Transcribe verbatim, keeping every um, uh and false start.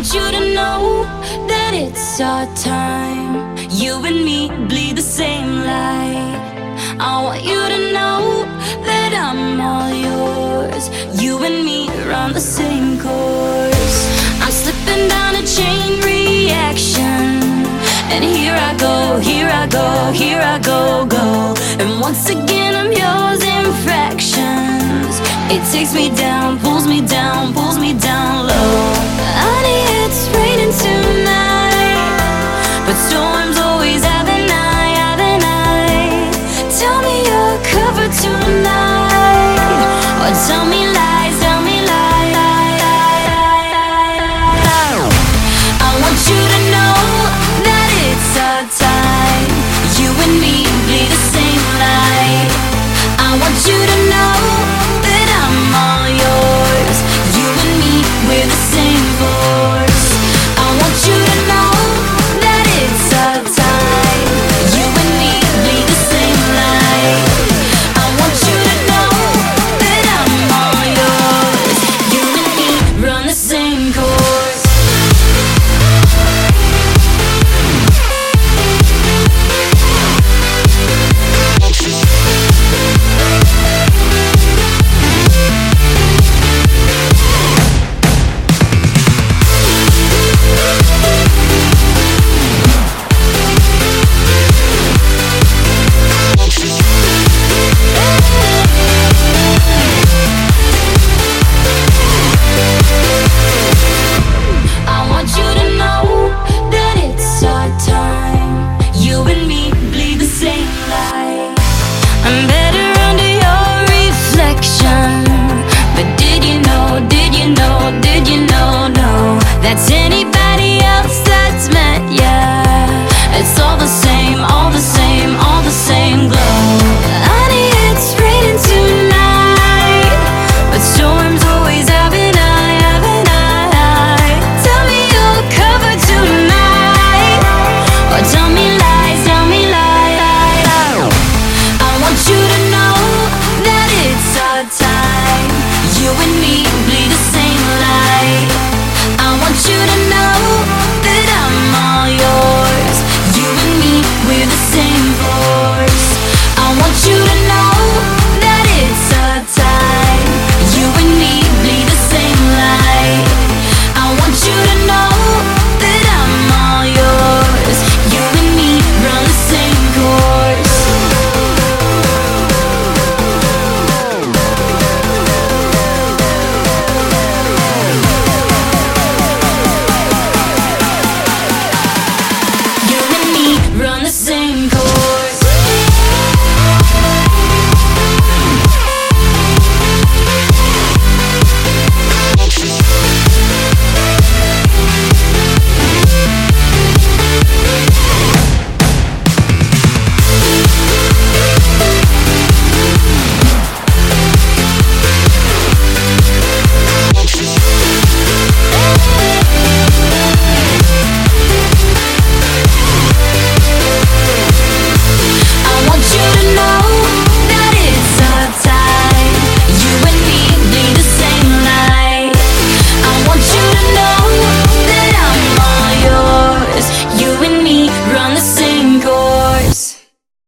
want you to know that it's our time. You and me bleed the same light. I want you to know that I'm all yours. You and me run the same course. I'm slipping down a chain reaction, and here I go, here I go, here I go, go. And once again I'm yours in fractions. It takes me down, pulls me down, pulls me down low. Honey, it's raining tonight, but storms always have an eye, have an eye. Tell me you're covered tonight.